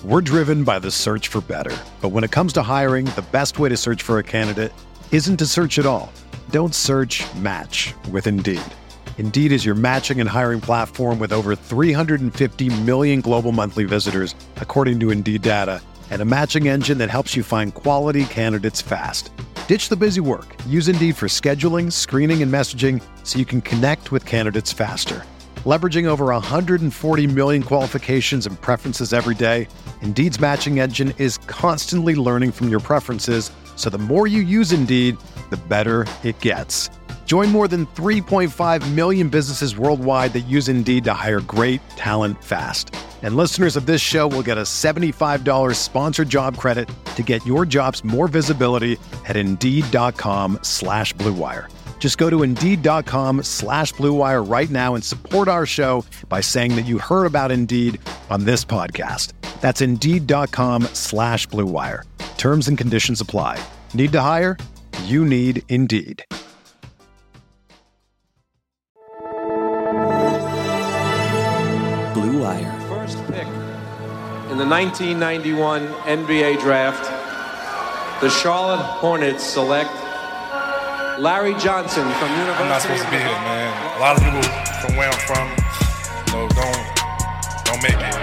We're driven by the search for better. But when it comes to hiring, the best way to search for a candidate isn't to search at all. Don't search, match with Indeed. Indeed is your matching and hiring platform with over 350 million global monthly visitors, according to Indeed data, and a matching engine that helps you find quality candidates fast. Ditch the busy work. Use Indeed for scheduling, screening, and messaging so you can connect with candidates faster. Leveraging over 140 million qualifications and preferences every day, Indeed's matching engine is constantly learning from your preferences, so the more you use Indeed, the better it gets. Join more than 3.5 million businesses worldwide that use Indeed to hire great talent fast. And listeners of this show will get a $75 sponsored job credit to get your jobs more visibility at Indeed.com/Blue Wire. Just go to Indeed.com/Blue Wire right now and support our show by saying that you heard about Indeed on this podcast. That's Indeed.com/Blue Wire. Terms and conditions apply. Need to hire? You need Indeed. Blue Wire. First pick in the 1991 NBA draft, the Charlotte Hornets select Larry Johnson from University. I'm not supposed to be here, man. A lot of people from where I'm from, don't make it.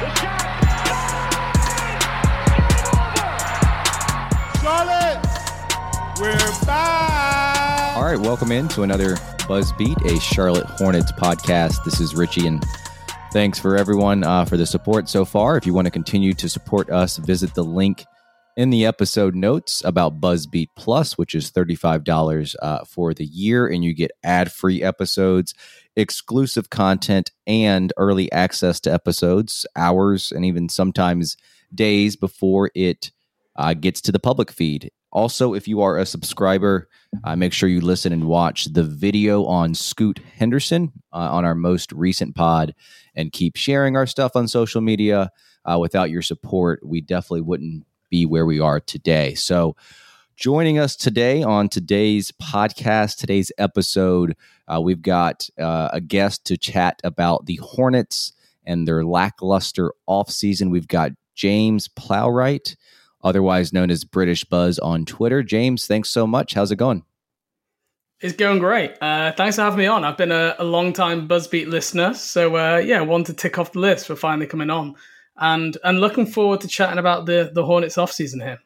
Charlotte, we're back. All right, welcome into another BuzzBeat, a Charlotte Hornets podcast. This is Richie, and thanks for everyone for the support so far. If you want to continue to support us, visit the link in the episode notes about BuzzBeat Plus, which is $35 for the year, and you get ad-free episodes, exclusive content, and early access to episodes, hours, and even sometimes days before it gets to the public feed. Also, if you are a subscriber, make sure you listen and watch the video on Scoot Henderson on our most recent pod, and keep sharing our stuff on social media. Without your support, we definitely wouldn't be where we are today. So joining us today on today's podcast, today's episode, we've got a guest to chat about the Hornets and their lackluster offseason. We've got James Plowright, otherwise known as British Buzz on Twitter. James, thanks so much. How's it going? It's going great. Thanks for having me on. I've been a long-time BuzzBeat listener, so one to tick off the list for finally coming on. And looking forward to chatting about the Hornets offseason here.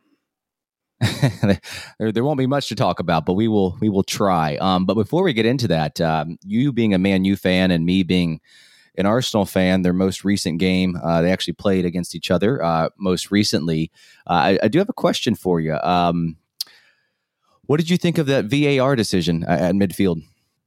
There won't be much to talk about, but we will try. But before we get into that, you being a Man U fan and me being an Arsenal fan, their most recent game, they actually played against each other most recently. I do have a question for you. What did you think of that VAR decision at midfield?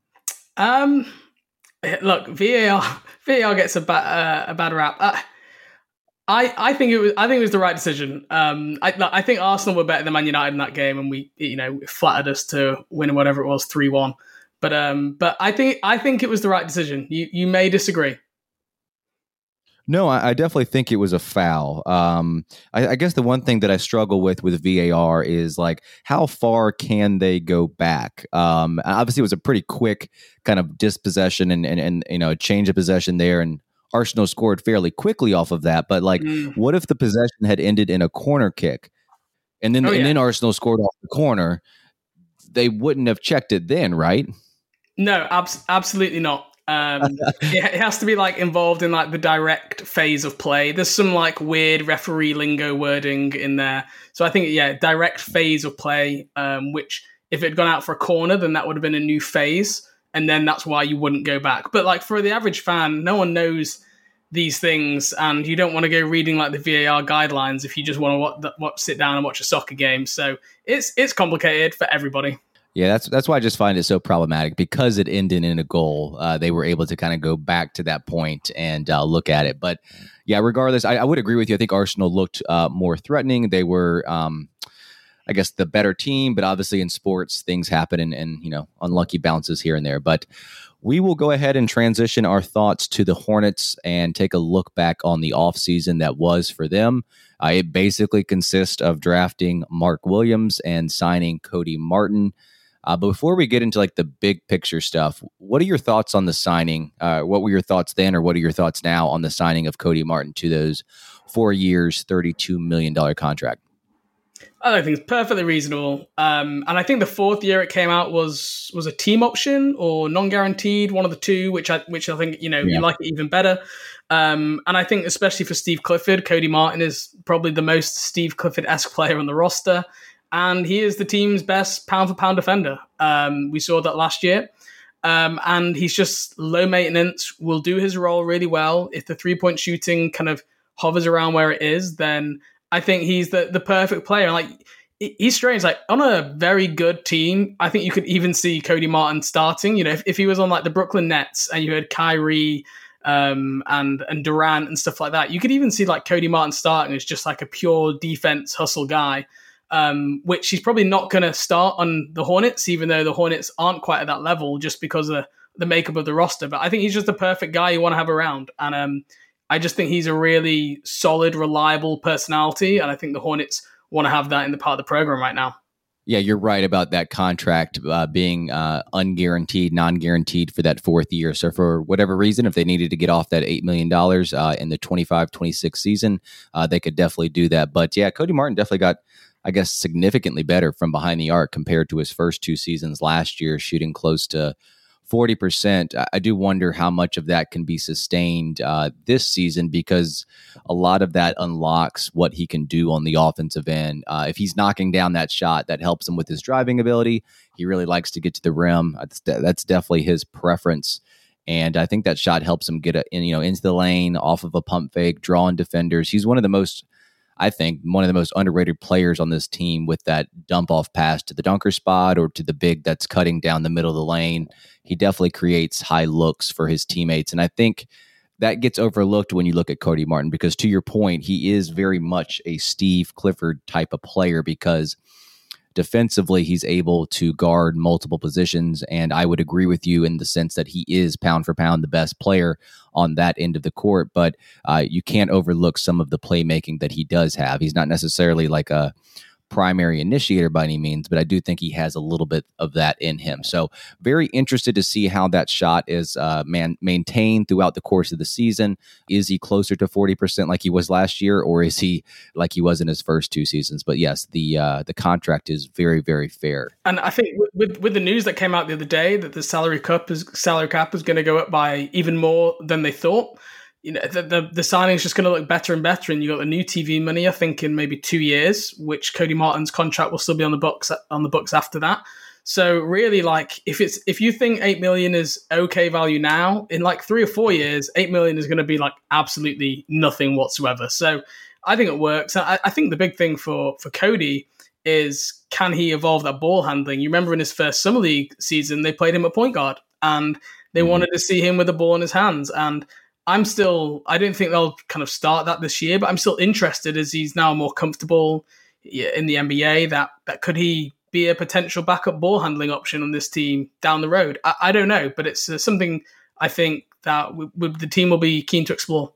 Look, VAR gets a bad rap. I think it was the right decision. I think Arsenal were better than Man United in that game, and it flattered us to win whatever it was 3-1. But I think it was the right decision. You may disagree. No, I definitely think it was a foul. I guess the one thing that I struggle with VAR is like, how far can they go back? Obviously, it was a pretty quick kind of dispossession and a change of possession there, and Arsenal scored fairly quickly off of that. But what if the possession had ended in a corner kick, and then Arsenal scored off the corner? They wouldn't have checked it then, right? No, absolutely not. It has to be involved in the direct phase of play. There's some weird referee lingo wording in there. So I think, direct phase of play, which if it had gone out for a corner, then that would have been a new phase. And then that's why you wouldn't go back. But for the average fan, no one knows these things. And you don't want to go reading the VAR guidelines if you just want to sit down and watch a soccer game. So it's complicated for everybody. Yeah, that's why I just find it so problematic, because it ended in a goal. They were able to kind of go back to that point and look at it. But yeah, regardless, I would agree with you. I think Arsenal looked more threatening. They were, I guess, the better team. But obviously in sports, things happen and unlucky bounces here and there. But we will go ahead and transition our thoughts to the Hornets and take a look back on the offseason that was for them. It basically consists of drafting Mark Williams and signing Cody Martin. But before we get into like the big picture stuff, what are your thoughts on the signing? What were your thoughts then, or what are your thoughts now on the signing of Cody Martin to those 4 years, $32 million contract? I think it's perfectly reasonable. And I think the fourth year it came out was a team option or non-guaranteed, one of the two, which I think, you like it even better. And I think especially for Steve Clifford, Cody Martin is probably the most Steve Clifford-esque player on the roster. And he is the team's best pound-for-pound defender. We saw that last year. And he's just low maintenance, will do his role really well. If the three-point shooting kind of hovers around where it is, then I think he's the perfect player. Like, he's strange. Like, on a very good team, I think you could even see Cody Martin starting. If he was on like the Brooklyn Nets and you had Kyrie and Durant and stuff like that, you could even see like Cody Martin starting as just like a pure defense hustle guy. Which he's probably not going to start on the Hornets, even though the Hornets aren't quite at that level just because of the makeup of the roster. But I think he's just the perfect guy you want to have around. And I just think he's a really solid, reliable personality. And I think the Hornets want to have that in the part of the program right now. Yeah, you're right about that contract being unguaranteed, non-guaranteed for that fourth year. So for whatever reason, if they needed to get off that $8 million in the 25-26 season, they could definitely do that. But yeah, Cody Martin definitely got, I guess, significantly better from behind the arc compared to his first two seasons last year, shooting close to 40%. I do wonder how much of that can be sustained this season, because a lot of that unlocks what he can do on the offensive end. If he's knocking down that shot, that helps him with his driving ability. He really likes to get to the rim. That's definitely his preference. And I think that shot helps him get into the lane, off of a pump fake, drawing defenders. He's one of the most underrated players on this team with that dump off pass to the dunker spot or to the big that's cutting down the middle of the lane. He definitely creates high looks for his teammates. And I think that gets overlooked when you look at Cody Martin, because to your point, he is very much a Steve Clifford type of player, because defensively, he's able to guard multiple positions. And I would agree with you in the sense that he is pound for pound the best player on that end of the court. But you can't overlook some of the playmaking that he does have. He's not necessarily like a primary initiator by any means, but I do think he has a little bit of that in him. So very interested to see how that shot is maintained throughout the course of the season. Is he closer to 40% like he was last year, or is he like he was in his first two seasons? But yes, the contract is very, very fair. And I think with the news that came out the other day that the salary cap is going to go up by even more than they thought, the signing is just going to look better and better, and you got the new TV money, I think, in maybe 2 years, which Cody Martin's contract will still be on the books after that. So really, like, if you think $8 million is okay value now, in like 3 or 4 years, $8 million is going to be like absolutely nothing whatsoever. So I think it works. I think the big thing for Cody is, can he evolve that ball handling? You remember in his first summer league season, they played him at point guard, and they wanted to see him with the ball in his hands. And I don't think they'll kind of start that this year, but I'm still interested, as he's now more comfortable in the NBA, that could he be a potential backup ball handling option on this team down the road? I don't know, but it's something I think that the team will be keen to explore.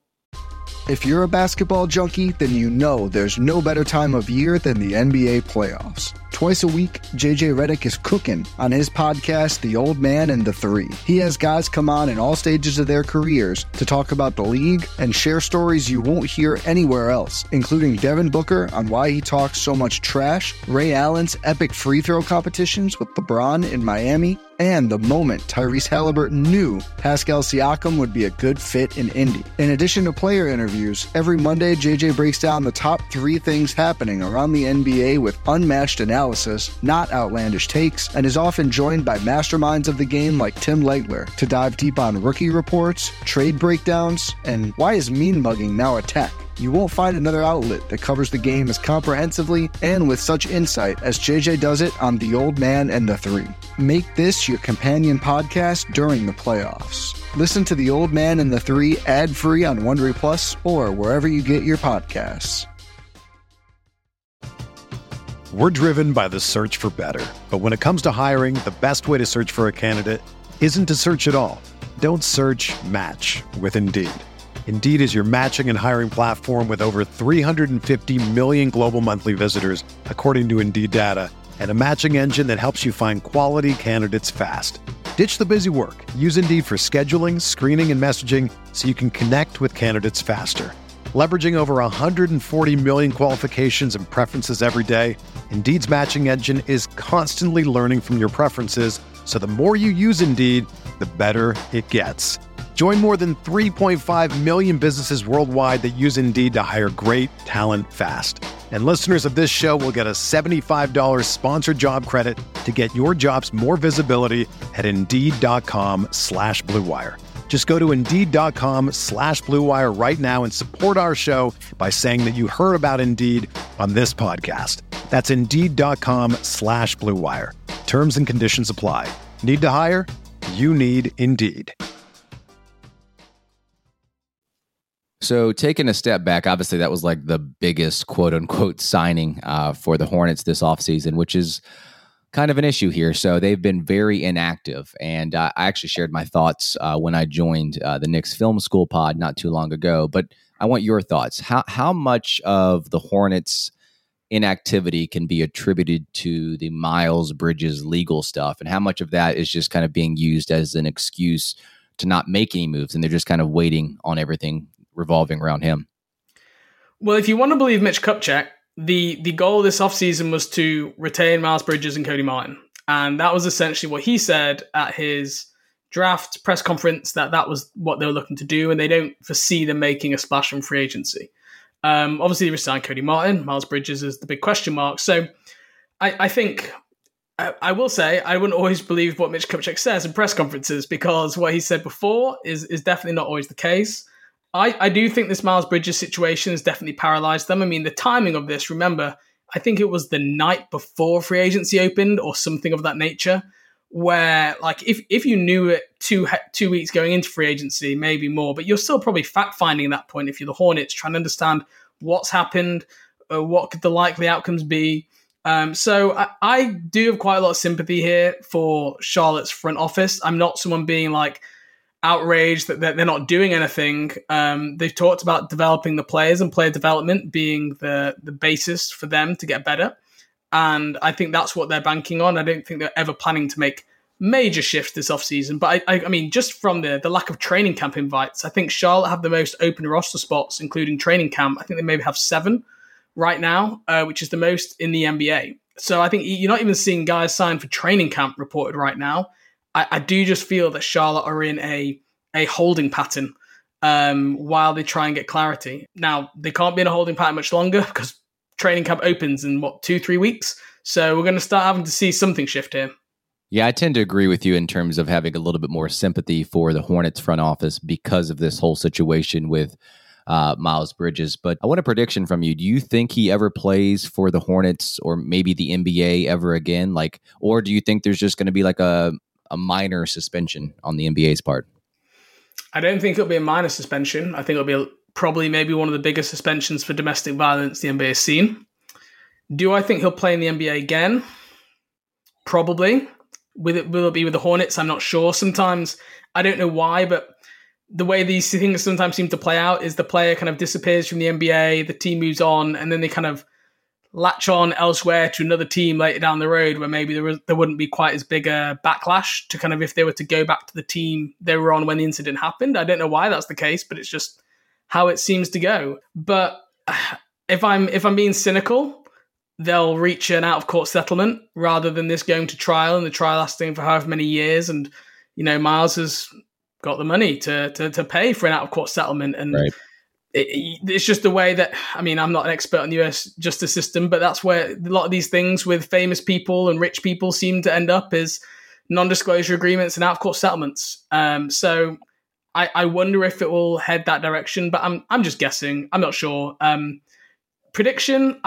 If you're a basketball junkie, then you know there's no better time of year than the NBA playoffs. Twice a week, JJ Redick is cooking on his podcast, The Old Man and the Three. He has guys come on in all stages of their careers to talk about the league and share stories you won't hear anywhere else, including Devin Booker on why he talks so much trash, Ray Allen's epic free throw competitions with LeBron in Miami, and the moment Tyrese Halliburton knew Pascal Siakam would be a good fit in Indy. In addition to player interviews, every Monday JJ breaks down the top 3 things happening around the NBA with unmatched analysis, not outlandish takes, and is often joined by masterminds of the game like Tim Legler to dive deep on rookie reports, trade breakdowns, and why is mean mugging now a tech? You won't find another outlet that covers the game as comprehensively and with such insight as JJ does it on The Old Man and the Three. Make this your companion podcast during the playoffs. Listen to The Old Man and the Three ad-free on Wondery Plus or wherever you get your podcasts. We're driven by the search for better. But when it comes to hiring, the best way to search for a candidate isn't to search at all. Don't search, match with Indeed. Indeed is your matching and hiring platform with over 350 million global monthly visitors, according to Indeed data, and a matching engine that helps you find quality candidates fast. Ditch the busy work. Use Indeed for scheduling, screening, and messaging so you can connect with candidates faster. Leveraging over 140 million qualifications and preferences every day, Indeed's matching engine is constantly learning from your preferences, so the more you use Indeed, the better it gets. Join more than 3.5 million businesses worldwide that use Indeed to hire great talent fast. And listeners of this show will get a $75 sponsored job credit to get your jobs more visibility at Indeed.com/Blue Wire. Just go to Indeed.com/Blue Wire right now and support our show by saying that you heard about Indeed on this podcast. That's Indeed.com/Blue Wire. Terms and conditions apply. Need to hire? You need Indeed. So taking a step back, obviously that was like the biggest quote unquote signing for the Hornets this offseason, which is kind of an issue here. So they've been very inactive. And I actually shared my thoughts when I joined the Knicks Film School pod not too long ago. But I want your thoughts. How much of the Hornets' inactivity can be attributed to the Miles Bridges legal stuff? And how much of that is just kind of being used as an excuse to not make any moves? And they're just kind of waiting on everything revolving around him. Well, if you want to believe Mitch Kupchak, the goal this offseason was to retain Miles Bridges and Cody Martin. And that was essentially what he said at his draft press conference, that was what they were looking to do, and they don't foresee them making a splash on free agency. Obviously, they resigned Cody Martin. Miles Bridges is the big question mark. So I think, I will say, I wouldn't always believe what Mitch Kupchak says in press conferences, because what he said before is definitely not always the case. I do think this Miles Bridges situation has definitely paralyzed them. I mean, the timing of this, remember, I think it was the night before free agency opened or something of that nature, where like if you knew it 2 weeks going into free agency, maybe more, but you're still probably fact-finding at that point if you're the Hornets, trying to understand what's happened, what could the likely outcomes be. So I do have quite a lot of sympathy here for Charlotte's front office. I'm not someone being like outraged that they're not doing anything. They've talked about developing the players and player development being the basis for them to get better. And I think that's what they're banking on. I don't think they're ever planning to make major shifts this offseason. But I mean, just from the lack of training camp invites, I think Charlotte have the most open roster spots, including training camp. I think they maybe have 7 right now, which is the most in the NBA. So I think you're not even seeing guys signed for training camp reported right now. I do just feel that Charlotte are in a holding pattern while they try and get clarity. Now, they can't be in a holding pattern much longer because training camp opens in, 2-3 weeks? So we're going to start having to see something shift here. Yeah, I tend to agree with you in terms of having a little bit more sympathy for the Hornets front office because of this whole situation with Miles Bridges. But I want a prediction from you. Do you think he ever plays for the Hornets or maybe the NBA ever again? Or do you think there's just going to be like a minor suspension on the NBA's part? I don't think it'll be a minor suspension. I think it'll be probably maybe one of the biggest suspensions for domestic violence the NBA has seen. Do I think he'll play in the NBA again? Probably. Will it be with the Hornets? I'm not sure. Sometimes, I don't know why, but the way these things sometimes seem to play out is the player kind of disappears from the NBA, the team moves on, and then they kind of latch on elsewhere to another team later down the road where maybe there wouldn't be quite as big a backlash to kind of if they were to go back to the team they were on when the incident happened. I don't know why that's the case, but it's just how it seems to go. But if I'm being cynical, they'll reach an out-of-court settlement rather than this going to trial and the trial lasting for however many years. And, Miles has got the money to pay for an out-of-court settlement. And right. It's just the way that, I'm not an expert on the US justice system, but that's where a lot of these things with famous people and rich people seem to end up is non-disclosure agreements and out-of-court settlements. So I wonder if it will head that direction, but I'm just guessing. I'm not sure. Prediction,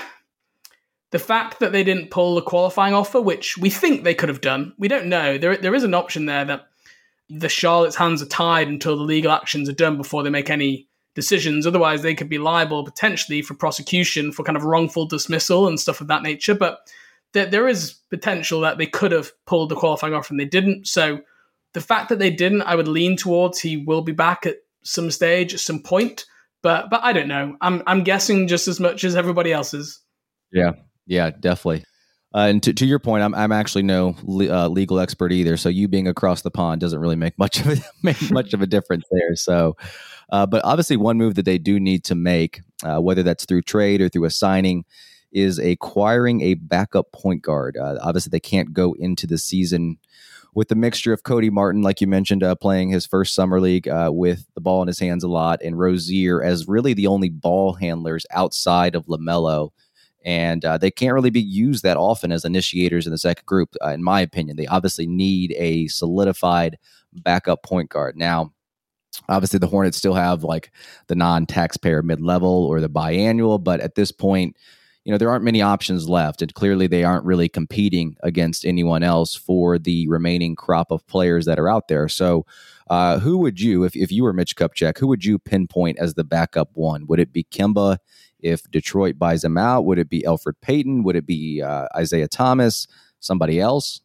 the fact that they didn't pull the qualifying offer, which we think they could have done, we don't know. There is an option there that the Charlotte's hands are tied until the legal actions are done before they make any decisions. Otherwise, they could be liable potentially for prosecution for kind of wrongful dismissal and stuff of that nature. But there is potential that they could have pulled the qualifying offer and they didn't. So the fact that they didn't, I would lean towards he will be back at some stage, at some point. But I don't know. I'm guessing just as much as everybody else is. Yeah, definitely. And to your point, I'm actually no legal expert either. So you being across the pond doesn't really make much of a difference there. So, but obviously, one move that they do need to make, whether that's through trade or through a signing, is acquiring a backup point guard. Obviously, they can't go into the season with the mixture of Cody Martin, like you mentioned, playing his first summer league with the ball in his hands a lot, and Rozier as really the only ball handlers outside of LaMelo. And they can't really be used that often as initiators in the second group, in my opinion. They obviously need a solidified backup point guard. Now, obviously, the Hornets still have like the non-taxpayer mid-level or the biannual, but at this point, there aren't many options left, and clearly they aren't really competing against anyone else for the remaining crop of players that are out there. So who would you, if you were Mitch Kupchak, who would you pinpoint as the backup one? Would it be Kemba if Detroit buys him out? Would it be Elfrid Payton? Would it be Isaiah Thomas? Somebody else?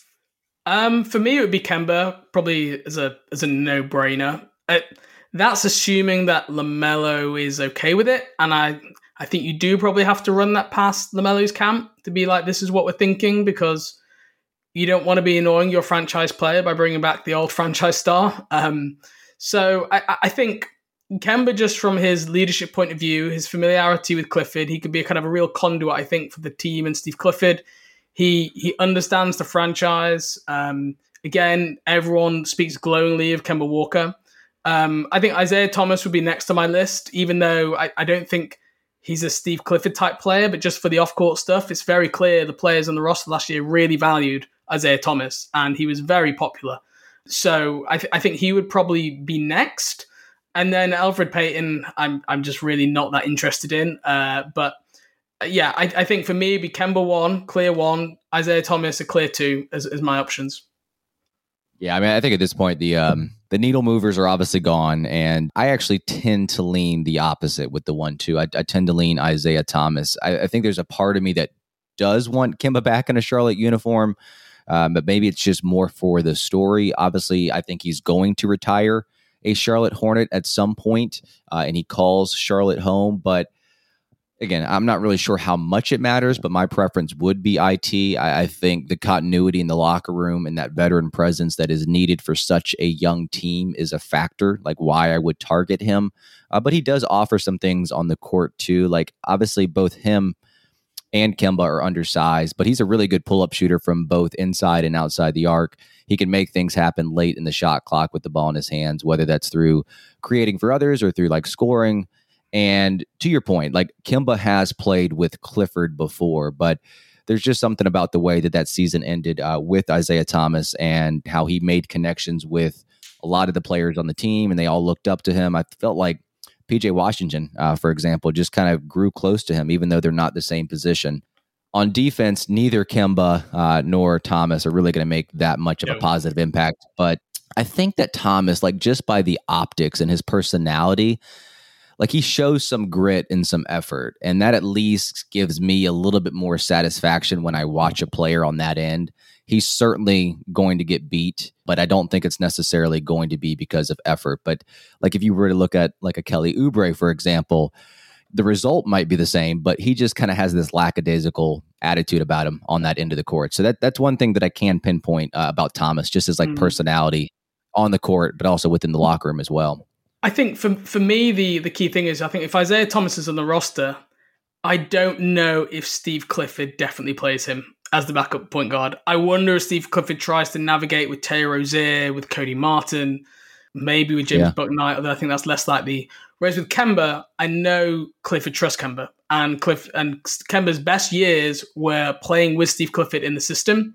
For me, it would be Kemba, probably as a no-brainer. That's assuming that LaMelo is okay with it, and I think you do probably have to run that past LaMelo's camp to be like, this is what we're thinking, because you don't want to be annoying your franchise player by bringing back the old franchise star. So I think Kemba, just from his leadership point of view, his familiarity with Clifford, he could be a kind of a real conduit, I think, for the team and Steve Clifford. He understands the franchise. Again, everyone speaks glowingly of Kemba Walker. I think Isaiah Thomas would be next to my list, even though I don't think he's a Steve Clifford type player, but just for the off-court stuff, it's very clear the players on the roster last year really valued Isaiah Thomas, and he was very popular. So I think he would probably be next. And then Elfrid Payton, I'm just really not that interested in. But yeah, I think for me, it'd be Kemba 1, clear 1, Isaiah Thomas a clear 2 as my options. Yeah, I mean, I think at this point, the needle movers are obviously gone, and I actually tend to lean the opposite with the 1-2. I tend to lean Isaiah Thomas. I think there's a part of me that does want Kemba back in a Charlotte uniform, but maybe it's just more for the story. Obviously, I think he's going to retire a Charlotte Hornet at some point, and he calls Charlotte home, but again, I'm not really sure how much it matters, but my preference would be IT. I think the continuity in the locker room and that veteran presence that is needed for such a young team is a factor, like why I would target him. But he does offer some things on the court too. Like obviously both him and Kemba are undersized, but he's a really good pull-up shooter from both inside and outside the arc. He can make things happen late in the shot clock with the ball in his hands, whether that's through creating for others or through like scoring. And to your point, like Kemba has played with Clifford before, but there's just something about the way that season ended with Isaiah Thomas and how he made connections with a lot of the players on the team, and they all looked up to him. I felt like PJ Washington, for example, just kind of grew close to him, even though they're not the same position. On defense, neither Kemba nor Thomas are really going to make that much of a positive impact. But I think that Thomas, like just by the optics and his personality, like he shows some grit and some effort, and that at least gives me a little bit more satisfaction when I watch a player on that end. He's certainly going to get beat, but I don't think it's necessarily going to be because of effort. But like if you were to look at like a Kelly Oubre, for example, the result might be the same, but he just kind of has this lackadaisical attitude about him on that end of the court. So that's one thing that I can pinpoint about Thomas, just as like personality on the court, but also within the locker room as well. I think for me, the key thing is I think if Isaiah Thomas is on the roster, I don't know if Steve Clifford definitely plays him as the backup point guard. I wonder if Steve Clifford tries to navigate with Terry Rozier, with Cody Martin, maybe with James Bucknight, although I think that's less likely. Whereas with Kemba, I know Clifford trusts Kemba. And Kemba's best years were playing with Steve Clifford in the system.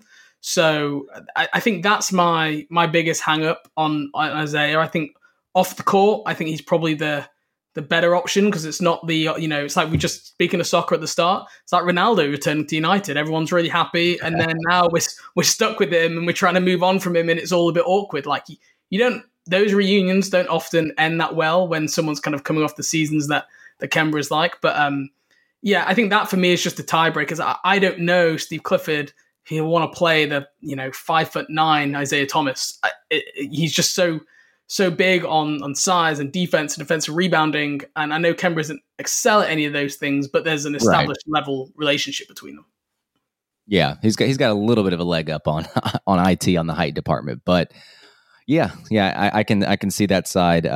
So I think that's my biggest hang-up on Isaiah. I think off the court, I think he's probably the better option because it's not it's like we just speaking of soccer at the start. It's like Ronaldo returning to United. Everyone's really happy. And then now we're stuck with him and we're trying to move on from him and it's all a bit awkward. Like those reunions don't often end that well when someone's kind of coming off the seasons that Kemba is like. But I think that for me is just a tiebreaker because I don't know Steve Clifford. He'll want to play the 5'9" Isaiah Thomas. He's just so big on size and defense and defensive rebounding. And I know Kemba doesn't excel at any of those things, but there's an established level relationship between them. Yeah, he's got a little bit of a leg up on on IT on the height department, but yeah, I can see that side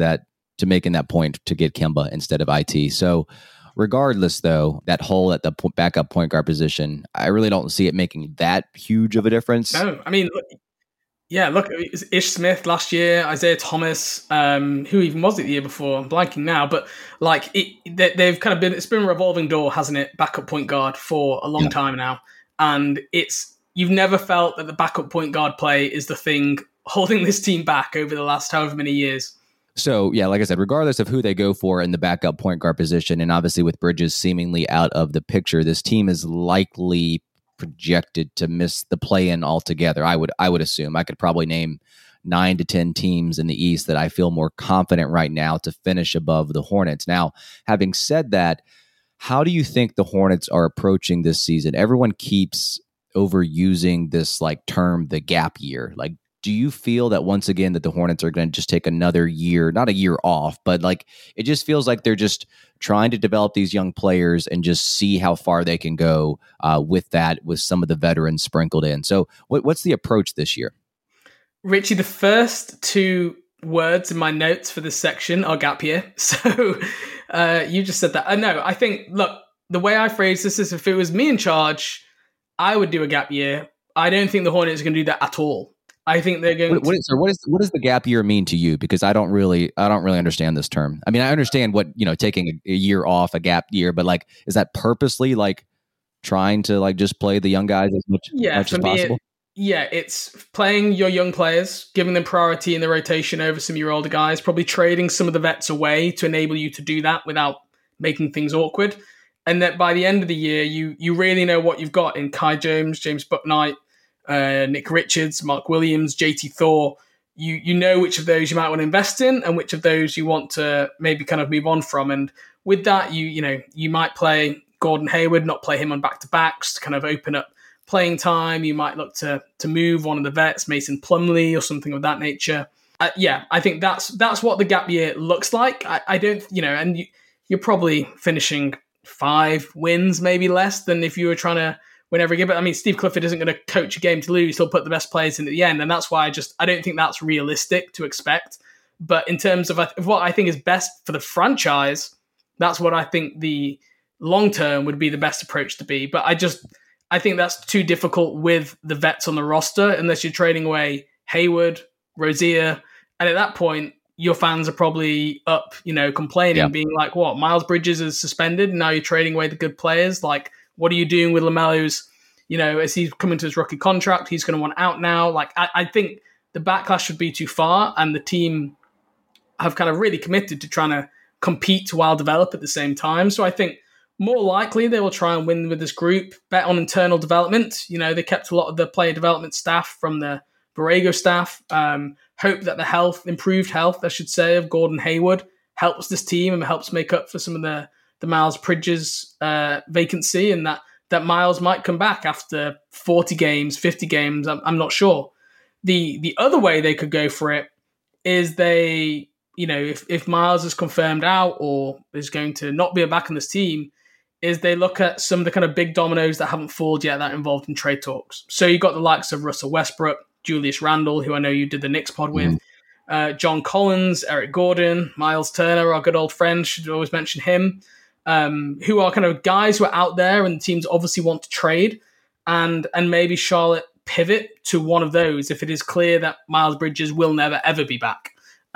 to making that point to get Kemba instead of IT. So regardless, though, that hole at the backup point guard position, I really don't see it making that huge of a difference. No, I mean, look, it was Ish Smith last year, Isaiah Thomas, who even was it the year before? I'm blanking now, but like they've kind of been, it's been a revolving door, hasn't it? Backup point guard for a long time now. And you've never felt that the backup point guard play is the thing holding this team back over the last however many years. So, yeah, like I said, regardless of who they go for in the backup point guard position, and obviously with Bridges seemingly out of the picture, this team is likely projected to miss the play-in altogether. I would assume. I could probably name 9 to 10 teams in the East that I feel more confident right now to finish above the Hornets. Now, having said that, how do you think the Hornets are approaching this season? Everyone keeps overusing this like term, the gap year. Like, do you feel that once again that the Hornets are going to just take another year, not a year off, but like it just feels like they're just trying to develop these young players and just see how far they can go with some of the veterans sprinkled in. So what's the approach this year? Richie, the first 2 words in my notes for this section are gap year. So you just said that. No, I think, look, the way I phrase this is if it was me in charge, I would do a gap year. I don't think the Hornets are going to do that at all. I think they're going what does the gap year mean to you? Because I don't really understand this term. I mean, I understand what, taking a year off, a gap year, but like, is that purposely like trying to like just play the young guys as much as possible? It's playing your young players, giving them priority in the rotation over some of your older guys, probably trading some of the vets away to enable you to do that without making things awkward. And that by the end of the year, you really know what you've got in Kai Jones, James Bouknight, Nick Richards, Mark Williams, JT Thor. You know which of those you might want to invest in and which of those you want to maybe kind of move on from. And with that, you might play Gordon Hayward, not play him on back-to-backs to kind of open up playing time. You might look to move one of the vets, Mason Plumlee or something of that nature. I think that's what the gap year looks like. I don't, and you're probably finishing 5 wins, maybe less than if you were trying to win every game. But I mean, Steve Clifford isn't going to coach a game to lose. He'll put the best players in at the end. And that's why I don't think that's realistic to expect. But in terms of what I think is best for the franchise, that's what I think the long term would be the best approach to be. But I think that's too difficult with the vets on the roster unless you're trading away Hayward, Rozier. And at that point, your fans are probably up, complaining, being like, what, Miles Bridges is suspended and now you're trading away the good players? Like, what are you doing with LaMelo's, as he's coming to his rookie contract, he's going to want out now. Like, I think the backlash would be too far, and the team have kind of really committed to trying to compete while develop at the same time. So I think more likely they will try and win with this group, bet on internal development. They kept a lot of the player development staff from the Borrego staff. Hope that the improved health, I should say, of Gordon Hayward helps this team and helps make up for some of the Miles Bridges vacancy, and that Miles might come back after 40 games, 50 games. I'm not sure. The other way they could go for it is if Miles is confirmed out or is going to not be back on this team, is they look at some of the kind of big dominoes that haven't fallen yet that are involved in trade talks. So you've got the likes of Russell Westbrook, Julius Randle, who I know you did the Knicks pod with, John Collins, Eric Gordon, Miles Turner, our good old friend, should always mention him, who are kind of guys who are out there and teams obviously want to trade, and maybe Charlotte pivot to one of those if it is clear that Miles Bridges will never, ever be back.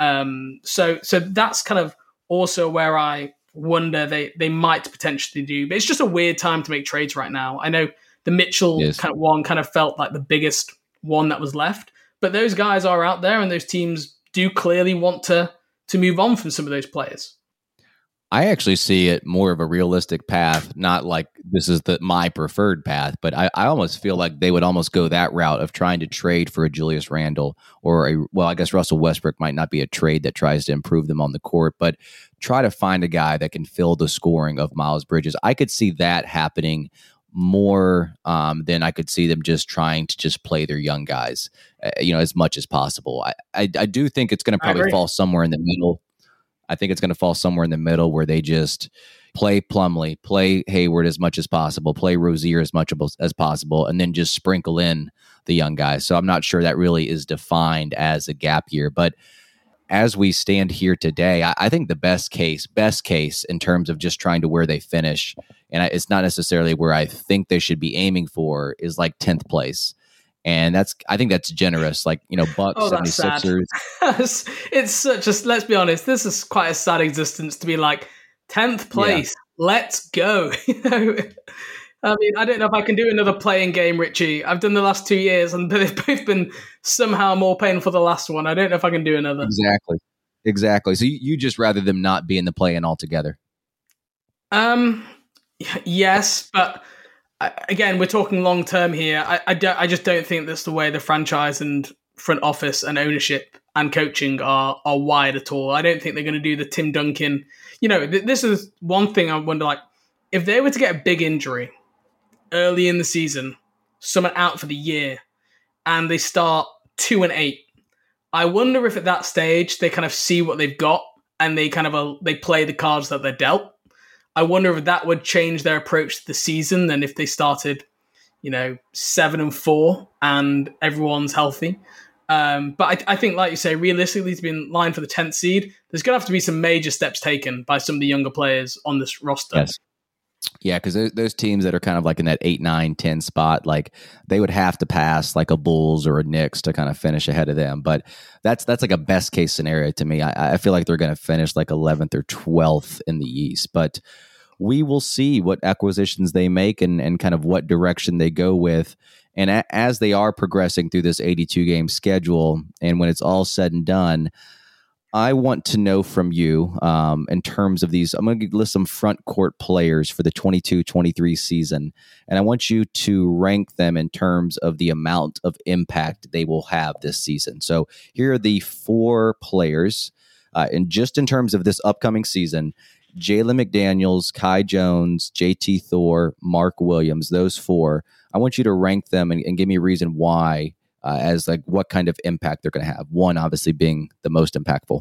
So that's kind of also where I wonder they might potentially do. But it's just a weird time to make trades right now. I know the Mitchell kind of felt like the biggest one that was left, but those guys are out there and those teams do clearly want to move on from some of those players. I actually see it more of a realistic path, not like this is my preferred path, but I almost feel like they would almost go that route of trying to trade for a Julius Randle or I guess Russell Westbrook might not be a trade that tries to improve them on the court, but try to find a guy that can fill the scoring of Miles Bridges. I could see that happening more than I could see them just trying to just play their young guys, as much as possible. I do think it's going to probably fall somewhere in the middle. I think it's going to fall somewhere in the middle where they just, play Plumlee, play Hayward as much as possible, play Rozier as much as possible, and then just sprinkle in the young guys. So I'm not sure that really is defined as a gap year. But as we stand here today, I think the best case in terms of just trying to where they finish, and it's not necessarily where I think they should be aiming for, is like 10th place. And I think that's generous. Like, Bucks, 76ers. It's such a, let's be honest, this is quite a sad existence to be like 10th place. Yeah. Let's go. I mean, I don't know if I can do another playing game, Richie. I've done the last 2 years and they've both been somehow more painful the last one. I don't know if I can do another. Exactly. So you just rather them not be in the play-in altogether? Yes, but again, we're talking long term here. I just don't think that's the way the franchise and front office and ownership and coaching are wired at all. I don't think they're going to do the Tim Duncan. This is one thing I wonder, like, if they were to get a big injury early in the season, someone out for the year, and they start 2-8, I wonder if at that stage they kind of see what they've got and they kind of they play the cards that they're dealt. I wonder if that would change their approach to the season than if they started, 7-4 and everyone's healthy. But I think, like you say, realistically, to be in line for the 10th seed, there's going to have to be some major steps taken by some of the younger players on this roster. Yes. Yeah, because those teams that are kind of like in that 8, 9, 10 spot, like they would have to pass like a Bulls or a Knicks to kind of finish ahead of them. But that's like a best case scenario to me. I feel like they're going to finish like 11th or 12th in the East. But we will see what acquisitions they make and kind of what direction they go with. And as they are progressing through this 82-game schedule, and when it's all said and done, I want to know from you in terms of these. I'm going to list some front court players for the 22-23 season, and I want you to rank them in terms of the amount of impact they will have this season. So here are the 4 players, and just in terms of this upcoming season: Jalen McDaniels, Kai Jones, JT Thor, Mark Williams. Those 4. I want you to rank them and give me a reason why. As like what kind of impact they're going to have. 1 obviously being the most impactful.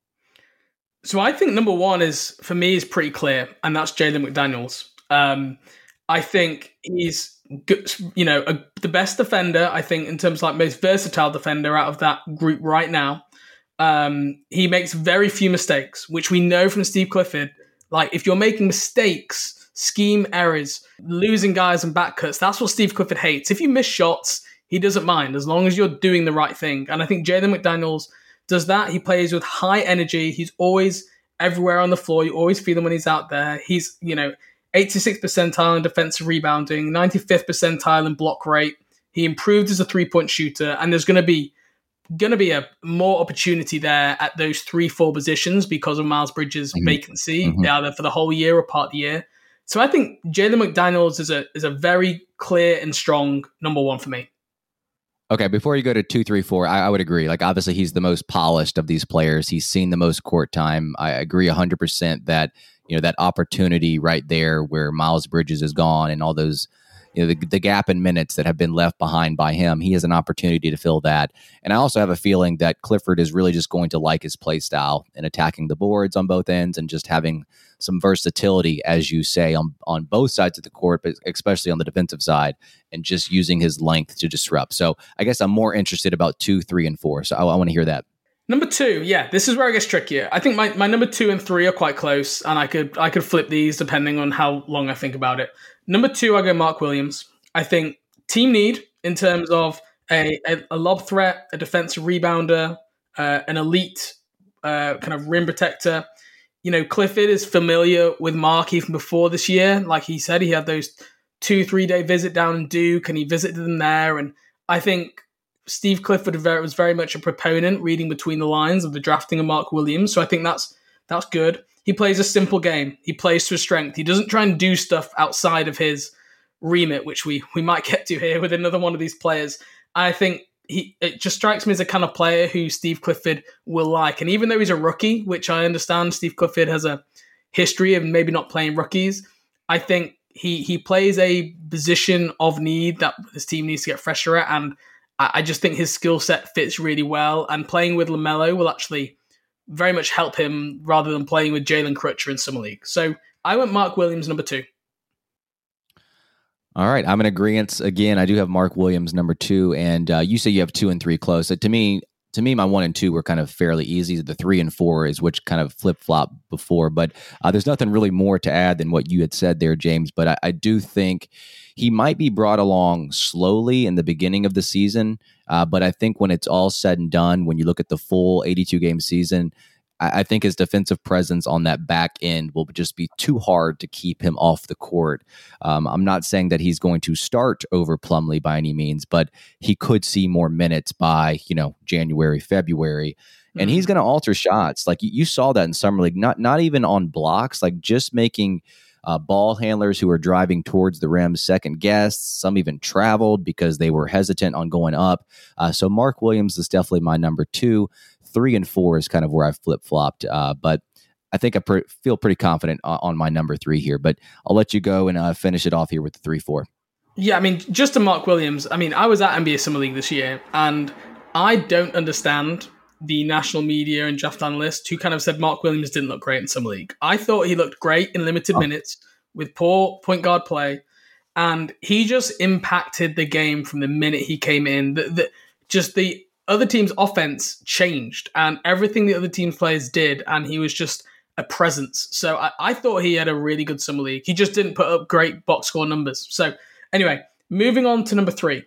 So I think number 1 is pretty clear, and that's Jalen McDaniels. I think he's good, the best defender. I think in terms of like most versatile defender out of that group right now. He makes very few mistakes, which we know from Steve Clifford. Like if you're making mistakes, scheme errors, losing guys and back cuts, that's what Steve Clifford hates. If you miss shots, he doesn't mind as long as you're doing the right thing. And I think Jalen McDaniels does that. He plays with high energy. He's always everywhere on the floor. You always feel him when he's out there. He's, 86th percentile in defensive rebounding, 95th percentile in block rate. He improved as a 3-point shooter, and there's going to be a more opportunity there at those 3-4 positions because of Miles Bridges' vacancy, either for the whole year or part of the year. So I think Jalen McDaniels is a very clear and strong number 1 for me. Okay, before you go to 2, 3, 4, I would agree. Like, obviously, he's the most polished of these players. He's seen the most court time. I agree 100% that, that opportunity right there where Miles Bridges is gone and all those, the gap in minutes that have been left behind by him, he has an opportunity to fill that. And I also have a feeling that Clifford is really just going to like his play style and attacking the boards on both ends and just having some versatility, as you say, on both sides of the court, but especially on the defensive side, and just using his length to disrupt. So I guess I'm more interested about 2, 3, and 4. So I want to hear that. Number 2, yeah, this is where it gets trickier. I think my number 2 and 3 are quite close, and I could flip these depending on how long I think about it. Number 2, I go Mark Williams. I think team need in terms of a lob threat, a defensive rebounder, an elite kind of rim protector. Clifford is familiar with Mark even before this year. Like he said, he had those 2-3 day visit down in Duke, and he visited them there. And I think Steve Clifford was very much a proponent, reading between the lines, of the drafting of Mark Williams. So I think that's good. He plays a simple game. He plays to his strength. He doesn't try and do stuff outside of his remit, which we might get to here with another one of these players. I think it just strikes me as a kind of player who Steve Clifford will like. And even though he's a rookie, which I understand Steve Clifford has a history of maybe not playing rookies, I think he plays a position of need that his team needs to get fresher at. And I just think his skill set fits really well. And playing with LaMelo will actually very much help him rather than playing with Jalen Crutcher in Summer League. So I went Mark Williams number 2. All right, I'm in agreement. Again, I do have Mark Williams number 2, and you say you have 2 and 3 close. So to me, my 1 and 2 were kind of fairly easy. The 3 and 4 is which kind of flip-flop before, but there's nothing really more to add than what you had said there, James. But I do think he might be brought along slowly in the beginning of the season, but I think when it's all said and done, when you look at the full 82-game season, I think his defensive presence on that back end will just be too hard to keep him off the court. I'm not saying that he's going to start over Plumlee by any means, but he could see more minutes by, January, February, and he's going to alter shots. Like you saw that in Summer League, not even on blocks, like just making ball handlers who are driving towards the rim second guess. Some even traveled because they were hesitant on going up. So Mark Williams is definitely my number 2. 3 and 4 is kind of where I flip-flopped, but I think I feel pretty confident on my number 3 here, but I'll let you go and finish it off here with the 3-4. Yeah, I mean, just to Mark Williams, I mean, I was at NBA Summer League this year, and I don't understand the national media and draft analysts who kind of said Mark Williams didn't look great in Summer League. I thought he looked great in limited minutes with poor point guard play, and he just impacted the game from the minute he came in. The other team's offense changed, and everything the other team's players did, and he was just a presence. So I thought he had a really good Summer League. He just didn't put up great box score numbers. So anyway, moving on to number 3,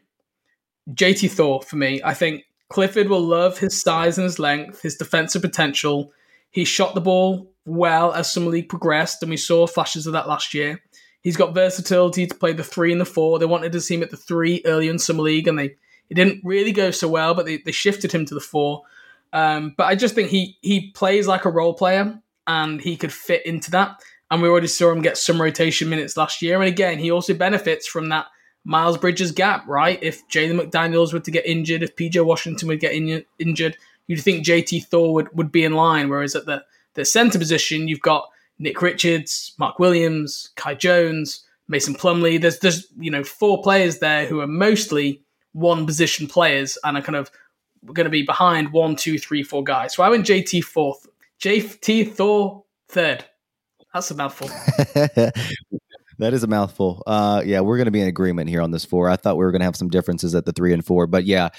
JT Thor for me. I think Clifford will love his size and his length, his defensive potential. He shot the ball well as Summer League progressed, and we saw flashes of that last year. He's got versatility to play the 3 and the 4. They wanted to see him at the 3 early in Summer League, and it didn't really go so well, but they shifted him to the 4. But I just think he plays like a role player, and he could fit into that. And we already saw him get some rotation minutes last year. And again, he also benefits from that Miles Bridges gap, right? If Jalen McDaniels were to get injured, if PJ Washington would get injured, you'd think JT Thor would be in line. Whereas at the center position, you've got Nick Richards, Mark Williams, Kai Jones, Mason Plumlee. There's 4 players there who are mostly one position players and are kind of going to be behind 1, 2, 3, 4 guys. So I went JT 4th, JT Thor 3rd. That's a mouthful. That is a mouthful. Yeah, we're going to be in agreement here on this 4. I thought we were going to have some differences at the 3 and 4, but yeah,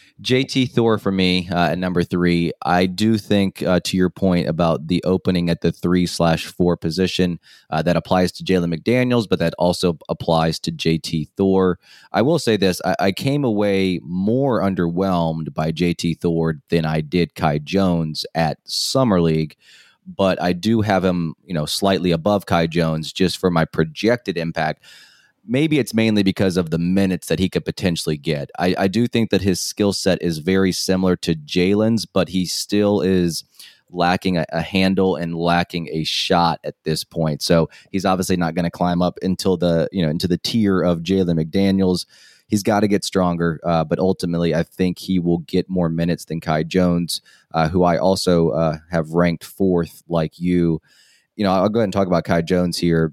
JT Thor for me at number 3. I do think, to your point about the opening at the 3/4 position, that applies to Jalen McDaniels, but that also applies to JT Thor. I will say this: I came away more underwhelmed by JT Thor than I did Kai Jones at Summer League. But I do have him, slightly above Kai Jones just for my projected impact. Maybe it's mainly because of the minutes that he could potentially get. I do think that his skill set is very similar to Jalen's, but he still is lacking a handle and lacking a shot at this point. So he's obviously not going to climb up into the tier of Jalen McDaniels. He's got to get stronger, but ultimately I think he will get more minutes than Kai Jones, who I also have ranked 4th like you. I'll go ahead and talk about Kai Jones here.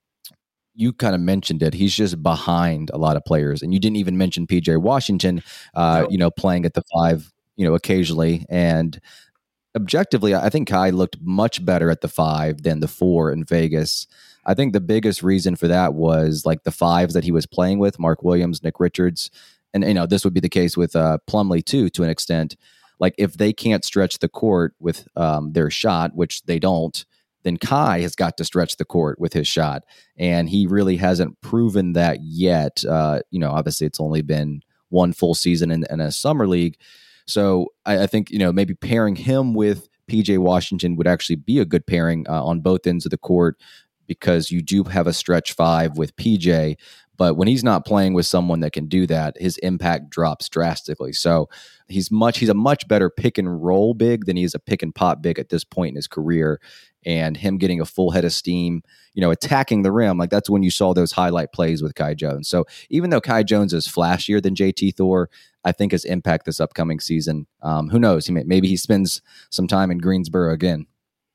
You kind of mentioned it. He's just behind a lot of players. And you didn't even mention PJ Washington, playing at the 5, occasionally. And objectively, I think Kai looked much better at the 5 than the 4 in Vegas. I think the biggest reason for that was like the 5s that he was playing with, Mark Williams, Nick Richards. And, this would be the case with Plumlee too, to an extent. Like if they can't stretch the court with their shot, which they don't, then Kai has got to stretch the court with his shot. And he really hasn't proven that yet. Obviously it's only been 1 full season in a summer league. So I think, maybe pairing him with PJ Washington would actually be a good pairing on both ends of the court, because you do have a stretch 5 with PJ. But when he's not playing with someone that can do that, his impact drops drastically. So he's a much better pick and roll big than he is a pick and pop big at this point in his career. And him getting a full head of steam, attacking the rim, like that's when you saw those highlight plays with Kai Jones. So even though Kai Jones is flashier than JT Thor, I think his impact this upcoming season, who knows? Maybe he spends some time in Greensboro again.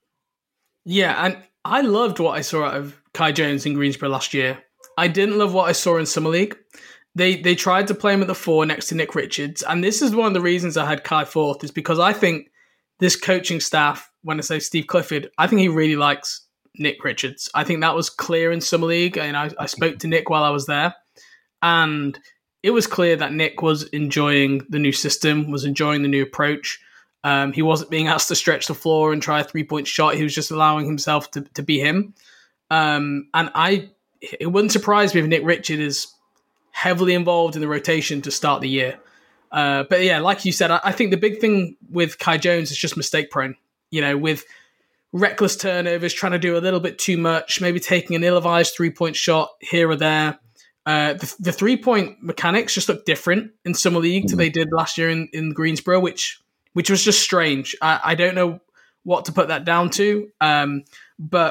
Yeah, and I loved what I saw out of Kai Jones in Greensboro last year. I didn't love what I saw in Summer League. They tried to play him at the 4 next to Nick Richards, and this is one of the reasons I had Kai 4th, is because I think this coaching staff, when I say Steve Clifford, I think he really likes Nick Richards. I think that was clear in Summer League, and I spoke to Nick while I was there, and it was clear that Nick was enjoying the new system, was enjoying the new approach. He wasn't being asked to stretch the floor and try a 3-point shot. He was just allowing himself to be him. It wouldn't surprise me if Nick Richards is heavily involved in the rotation to start the year. But yeah, like you said, I think the big thing with Kai Jones is just mistake prone. With reckless turnovers, trying to do a little bit too much, maybe taking an ill-advised 3-point shot here or there. The 3-point mechanics just look different in Summer League to they did last year in Greensboro, which was just strange. I don't know what to put that down to, but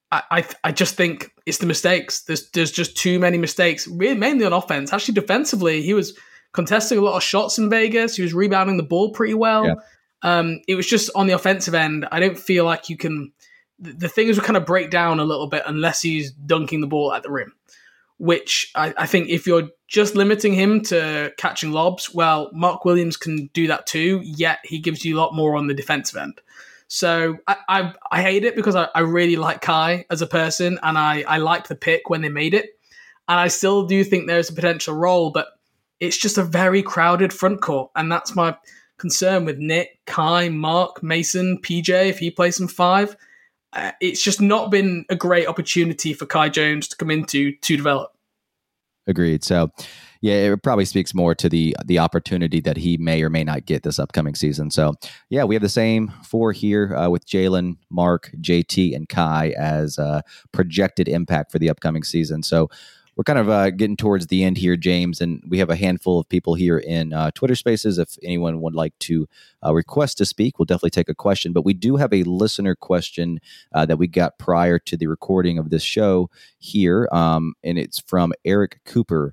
I just think it's the mistakes. There's just too many mistakes, really, mainly on offense. Actually, defensively, he was contesting a lot of shots in Vegas. He was rebounding the ball pretty well. Yeah. It was just on the offensive end. I don't feel like you can. The things will kind of break down a little bit unless he's dunking the ball at the rim, which I think if you're just limiting him to catching lobs, well, Mark Williams can do that too, yet he gives you a lot more on the defensive end. So I hate it because I really like Kai as a person, and I liked the pick when they made it. And I still do think there's a potential role, but it's just a very crowded front court. And that's my concern with Nick, Kai, Mark, Mason, PJ, if he plays some 5. It's just not been a great opportunity for Kai Jones to come into to develop. Agreed. So, yeah, it probably speaks more to the opportunity that he may or may not get this upcoming season. So, yeah, we have the same 4 here with Jalen, Mark, JT, and Kai as projected impact for the upcoming season. So, we're kind of getting towards the end here, James, and we have a handful of people here in Twitter Spaces. If anyone would like to request to speak, we'll definitely take a question. But we do have a listener question that we got prior to the recording of this show here, and it's from Eric Cooper.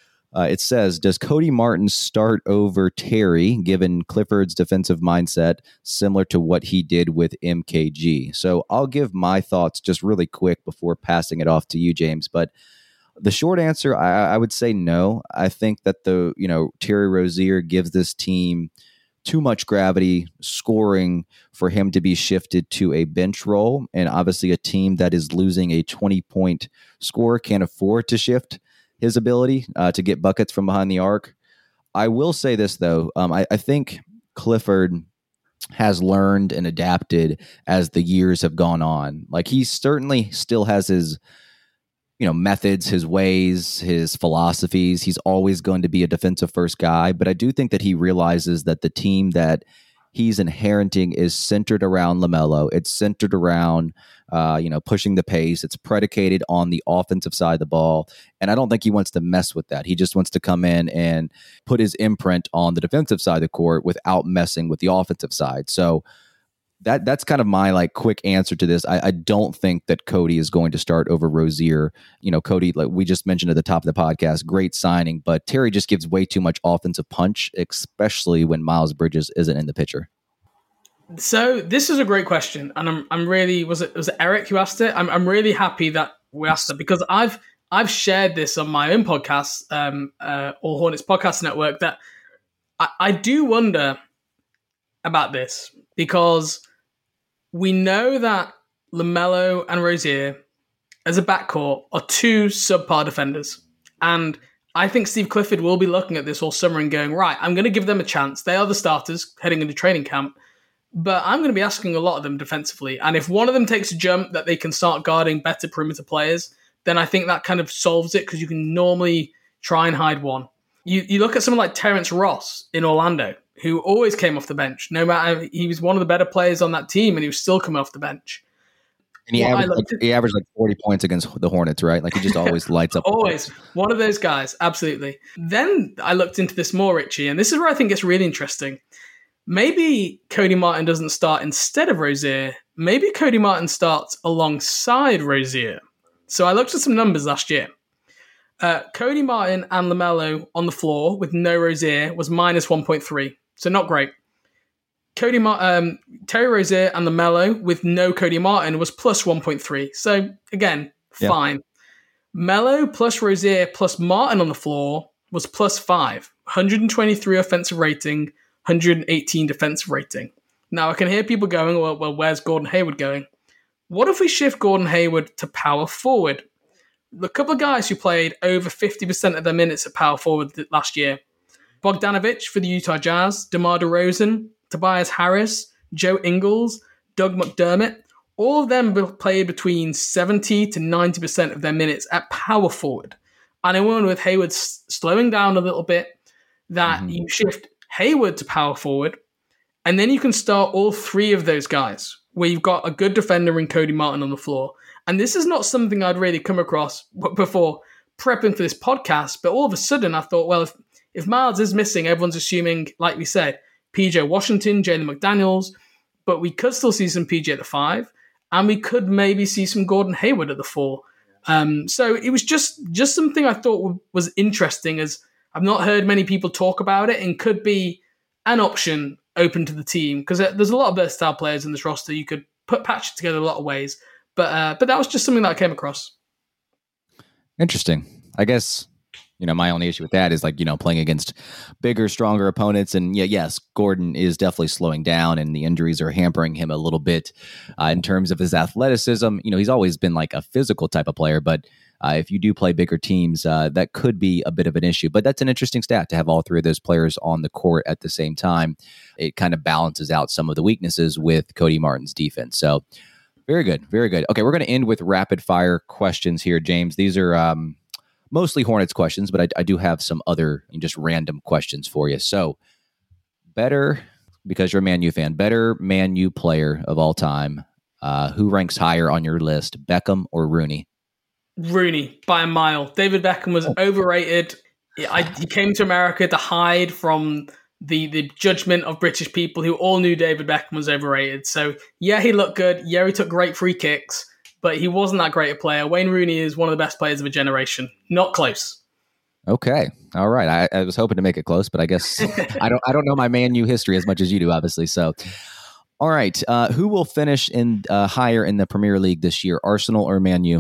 It says, does Cody Martin start over Terry, given Clifford's defensive mindset, similar to what he did with MKG? So I'll give my thoughts just really quick before passing it off to you, James. But the short answer, I would say no. I think that Terry Rozier gives this team too much gravity scoring for him to be shifted to a bench role. And obviously a team that is losing a 20-point scorer can't afford to shift his ability to get buckets from behind the arc. I will say this, though. I think Clifford has learned and adapted as the years have gone on. Like, he certainly still has his methods, his ways, his philosophies. He's always going to be a defensive first guy, but I do think that he realizes that the team that he's inheriting is centered around LaMelo. It's centered around, pushing the pace. It's predicated on the offensive side of the ball. And I don't think he wants to mess with that. He just wants to come in and put his imprint on the defensive side of the court without messing with the offensive side. So that's kind of my quick answer to this. I don't think that Cody is going to start over Rozier. Cody, like we just mentioned at the top of the podcast, great signing, but Terry just gives way too much offensive punch, especially when Miles Bridges isn't in the picture. So this is a great question, and I'm really was it Eric who asked it? I'm really happy that we asked it because I've shared this on my own podcast, All Hornets Podcast Network, that I do wonder about this because we know that LaMelo and Rozier as a backcourt are 2 subpar defenders. And I think Steve Clifford will be looking at this all summer and going, right, I'm going to give them a chance. They are the starters heading into training camp, but I'm going to be asking a lot of them defensively. And if one of them takes a jump that they can start guarding better perimeter players, then I think that kind of solves it because you can normally try and hide one. You look at someone like Terrence Ross in Orlando, who always came off the bench. No matter, he was one of the better players on that team, and he was still coming off the bench. And he averaged like 40 points against the Hornets, right? Like, he just always lights up. Always. One of those guys, absolutely. Then I looked into this more, Richie, and this is where I think it's really interesting. Maybe Cody Martin doesn't start instead of Rozier. Maybe Cody Martin starts alongside Rozier. So I looked at some numbers last year. Cody Martin and LaMelo on the floor with no Rozier was minus 1.3. So not great. Terry Rozier and LaMelo with no Cody Martin was plus 1.3. So again, fine. Melo plus Rozier plus Martin on the floor was plus 5. 123 offensive rating, 118 defensive rating. Now I can hear people going, well, where's Gordon Hayward going? what if we shift Gordon Hayward to power forward? The couple of guys who played over 50% of their minutes at power forward last year, Bogdanovic for the Utah Jazz, DeMar DeRozan, Tobias Harris, Joe Ingles, Doug McDermott, all of them played between 70 to 90% of their minutes at power forward. And I wonder with Hayward slowing down a little bit, that you shift Hayward to power forward, and then you can start all three of those guys, where you've got a good defender in Cody Martin on the floor. And this is not something I'd really come across before prepping for this podcast, but all of a sudden I thought, well, if Miles is missing, everyone's assuming, like we said, PJ Washington, Jalen McDaniels, but we could still see some PJ at the 5, and we could maybe see some Gordon Hayward at the 4. So it was just something I thought was interesting, as I've not heard many people talk about it, and could be an option open to the team, because there's a lot of versatile players in this roster. You could patch it together a lot of ways, but that was just something that I came across. Interesting. I guess, my only issue with that is playing against bigger, stronger opponents. And yes, Gordon is definitely slowing down, and the injuries are hampering him a little bit in terms of his athleticism. He's always been like a physical type of player, but if you do play bigger teams, that could be a bit of an issue. But that's an interesting stat to have all three of those players on the court at the same time. It kind of balances out some of the weaknesses with Cody Martin's defense. So very good, very good. Okay, we're going to end with rapid fire questions here, James. These are mostly Hornets questions, but I do have some other just random questions for you. So better, because you're a Man U fan, better Man U player of all time. Who ranks higher on your list, Beckham or Rooney? Rooney, by a mile. David Beckham was overrated. He came to America to hide from the judgment of British people who all knew David Beckham was overrated. So, yeah, he looked good. Yeah, he took great free kicks, but he wasn't that great a player. Wayne Rooney is one of the best players of a generation. Not close. Okay. All right. I was hoping to make it close, but I guess I don't know my Man U history as much as you do, obviously. So, all right. Who will finish in higher in the Premier League this year, Arsenal or Man U?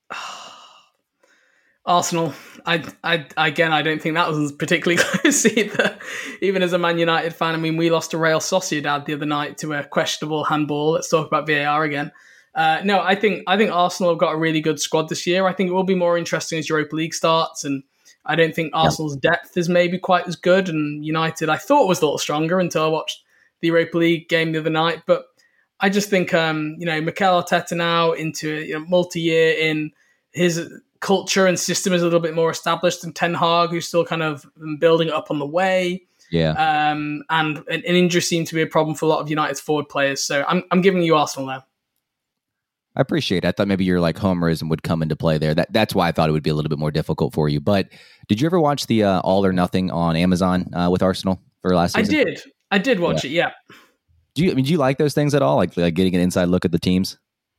Arsenal. I don't think that was particularly close either. Even as a Man United fan, I mean, we lost to Real Sociedad the other night to a questionable handball. Let's talk about VAR again. No, I think Arsenal have got a really good squad this year. I think it will be more interesting as Europa League starts, and I don't think Arsenal's depth is maybe quite as good. And United, I thought, was a little stronger until I watched the Europa League game the other night. But I just think, Mikel Arteta now into multi-year in his culture and system is a little bit more established than Ten Hag, who's still kind of building it up on the way. Yeah. And an injury seemed to be a problem for a lot of United's forward players. So I'm giving you Arsenal now. I appreciate it. I thought maybe your homerism would come into play there. That's why I thought it would be a little bit more difficult for you. But did you ever watch the All or Nothing on Amazon with Arsenal for last season? I did watch it. Yeah. Do you like those things at all? Like getting an inside look at the teams?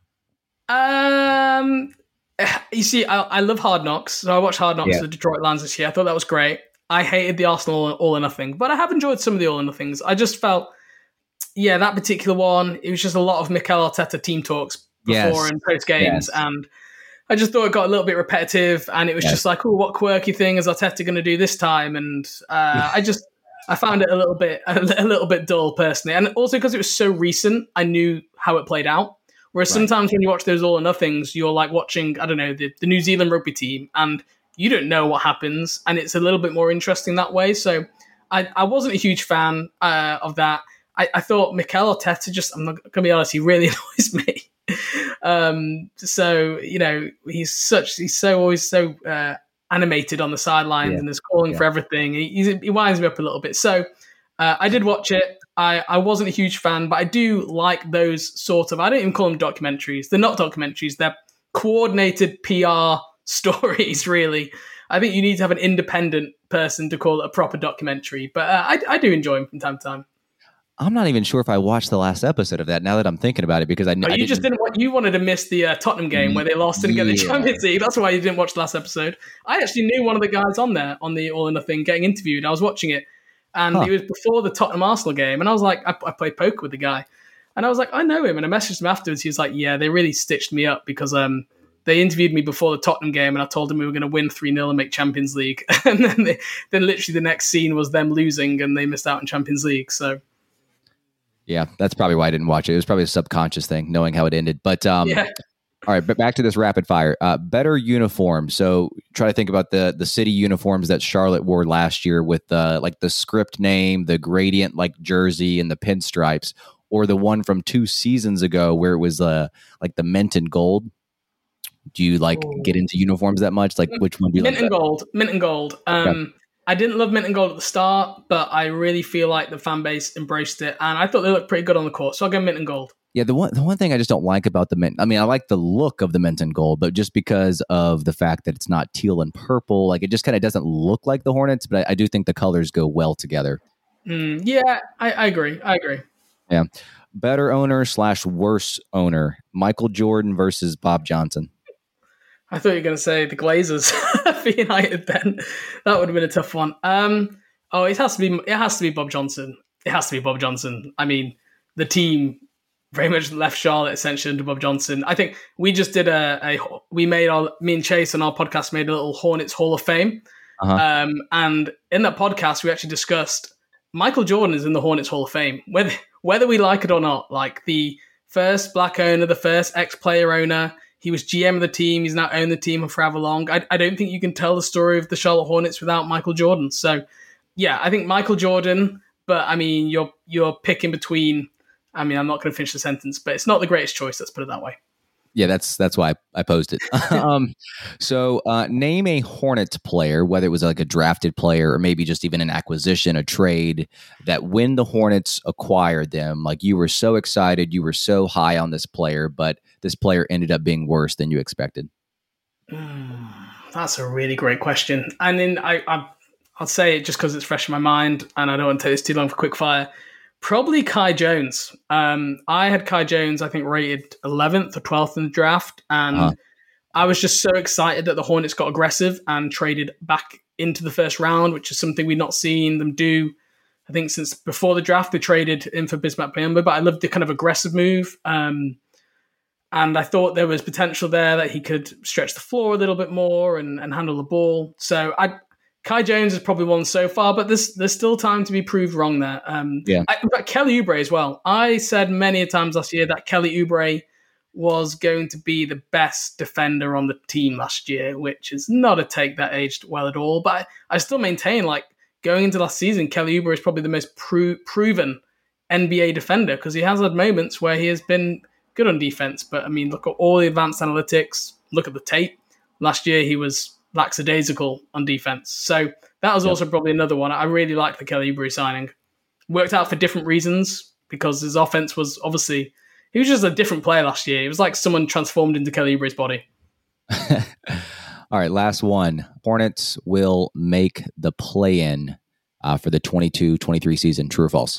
You see, I love Hard Knocks. So I watched Hard Knocks, the Detroit Lions this year. I thought that was great. I hated the Arsenal All or Nothing, but I have enjoyed some of the All or Nothings. I just felt, that particular one, it was just a lot of Mikel Arteta team talks before and post games, and I just thought it got a little bit repetitive, and it was just like, oh, what quirky thing is Arteta going to do this time? And I found it a little bit dull personally, and also because it was so recent, I knew how it played out. Whereas sometimes when you watch those All or Nothings, you're like watching, I don't know, the New Zealand rugby team, and you don't know what happens, and it's a little bit more interesting that way. So I wasn't a huge fan of that. I thought Mikel Arteta I'm not going to be honest, he really annoys me. So he's so always so animated on the sidelines and is calling for everything. He winds me up a little bit. So I did watch it. I wasn't a huge fan, but I do like those sort of, I don't even call them documentaries. They're not documentaries. They're coordinated PR stories, really. I think you need to have an independent person to call it a proper documentary, but I do enjoy them from time to time. I'm not even sure if I watched the last episode of that now that I'm thinking about it, because you wanted to miss the Tottenham game where they lost and get the Champions League. That's why you didn't watch the last episode. I actually knew one of the guys on there on the All or Nothing getting interviewed. I was watching it, and it was before the Tottenham Arsenal game, and I was like, I played poker with the guy, and I was like, I know him, and I messaged him afterwards. He was like, yeah, they really stitched me up because they interviewed me before the Tottenham game, and I told them we were going to win 3-0 and make Champions League, and then literally the next scene was them losing, and they missed out on Champions League. So. Yeah, that's probably why I didn't watch it. It was probably a subconscious thing, knowing how it ended. But Yeah. all right, but back to this rapid fire. Better uniform. So try to think about the city uniforms that Charlotte wore last year with like the script name, the gradient like jersey, and the pinstripes, or the one from 2 seasons ago where it was like the mint and gold. Do you like get into uniforms that much? Like which one do you Mint like? and gold. Mint and gold. I didn't love mint and gold at the start, but I really feel like the fan base embraced it, and I thought they looked pretty good on the court. So I'll go mint and gold. Yeah, the one thing I just don't like about the mint, I mean, I like the look of the mint and gold, but just because of the fact that it's not teal and purple, like it just kind of doesn't look like the Hornets, but I do think the colors go well together. Yeah, I agree. Yeah. Better owner / worse owner, Michael Jordan versus Bob Johnson. I thought you were going to say the Glazers for United then. That would have been a tough one. It has to be Bob Johnson. It has to be Bob Johnson. I mean, the team very much left Charlotte essentially under Bob Johnson. I think we just did me and Chase on our podcast made a little Hornets Hall of Fame. And in that podcast, we actually discussed Michael Jordan is in the Hornets Hall of Fame, whether we like it or not. Like the first black owner, the first ex-player owner. He was GM of the team. He's now owned the team for however long. I don't think you can tell the story of the Charlotte Hornets without Michael Jordan. So, yeah, I think Michael Jordan. But I mean, you're picking between. I mean, I'm not going to finish the sentence, but it's not the greatest choice. Let's put it that way. Yeah, that's why I posed it. So name a Hornets player, whether it was like a drafted player or maybe just even an acquisition, a trade, that when the Hornets acquired them, like you were so excited, you were so high on this player, but this player ended up being worse than you expected. That's a really great question. And then I'll say it just because it's fresh in my mind and I don't want to take this too long for quick fire. Probably Kai Jones. I had Kai Jones, I think, rated 11th or 12th in the draft. And I was just so excited that the Hornets got aggressive and traded back into the first round, which is something we've not seen them do, I think, since before the draft. They traded in for Bismack Biyombo, but I loved the kind of aggressive move. And I thought there was potential there that he could stretch the floor a little bit more and handle the ball. So Kai Jones is probably one so far, but there's still time to be proved wrong there. But Kelly Oubre as well. I said many times last year that Kelly Oubre was going to be the best defender on the team last year, which is not a take that aged well at all. But I still maintain, like, going into last season, Kelly Oubre is probably the most proven NBA defender because he has had moments where he has been good on defense. But, I mean, look at all the advanced analytics. Look at the tape. Last year, he was lackadaisical on defense. So that was also probably another one. I really like the Kelly Oubre signing. Worked out for different reasons because his offense was obviously, he was just a different player last year. It was like someone transformed into Kelly Oubre's body. All right, last one. Hornets will make the play-in for the 22-23 season. True or false?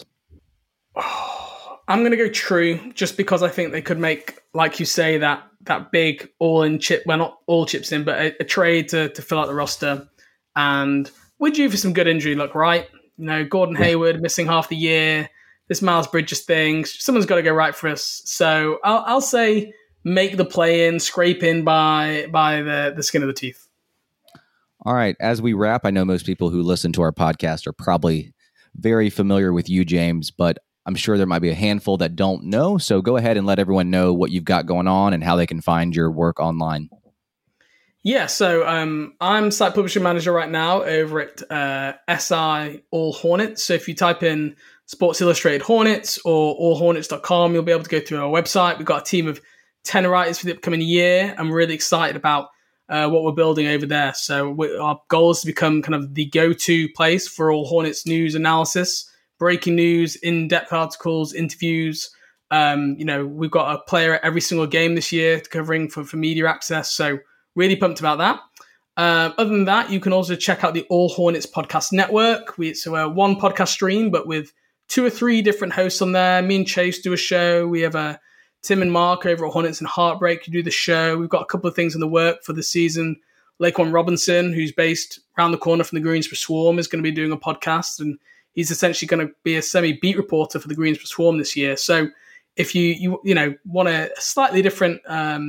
I'm going to go true just because I think they could make, like you say, that big all-in chip, well, not all chips in, but a trade to fill out the roster. And we're due for some good injury luck, right? You know, Gordon Hayward missing half the year, this Miles Bridges thing. Someone's got to go right for us. So I'll say make the play-in, scrape in by the skin of the teeth. All right. As we wrap, I know most people who listen to our podcast are probably very familiar with you, James, but I'm sure there might be a handful that don't know. So go ahead and let everyone know what you've got going on and how they can find your work online. Yeah, so I'm site publishing manager right now over at SI All Hornets. So if you type in Sports Illustrated Hornets or allhornets.com, you'll be able to go through our website. We've got a team of 10 writers for the upcoming year. I'm really excited about what we're building over there. So our goal is to become kind of the go-to place for all Hornets news analysis, breaking news, in-depth articles, interviews. We've got a player at every single game this year covering for media access. So really pumped about that. Other than that, you can also check out the All Hornets podcast network. It's a one podcast stream, but with 2 or 3 different hosts on there. Me and Chase do a show. We have Tim and Mark over at Hornets and Heartbreak who do the show. We've got a couple of things in the work for the season. Laquan Robinson, who's based around the corner from the Greensboro Swarm, is going to be doing a podcast, and he's essentially going to be a semi-beat reporter for the Greensboro Swarm this year. So if you want a slightly different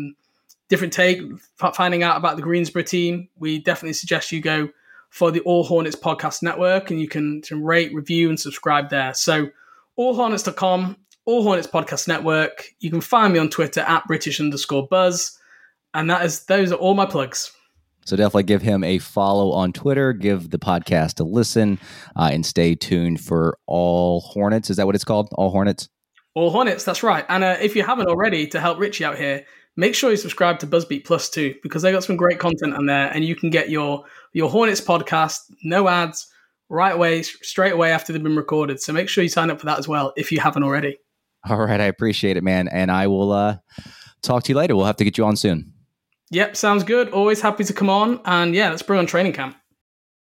take, finding out about the Greensboro team, we definitely suggest you go for the All Hornets podcast network, and you can rate, review, and subscribe there. So allhornets.com. All Hornets Podcast Network. You can find me on Twitter at British_Buzz. And those are all my plugs. So definitely give him a follow on Twitter, give the podcast a listen, and stay tuned for All Hornets. Is that what it's called? All Hornets? All Hornets, that's right. And if you haven't already, to help Richie out here, make sure you subscribe to BuzzBeat Plus too, because they got some great content on there, and you can get your Hornets podcast, no ads, straight away after they've been recorded. So make sure you sign up for that as well if you haven't already. All right, I appreciate it, man. And I will talk to you later. We'll have to get you on soon. Yep, sounds good. Always happy to come on. And yeah, let's bring on training camp.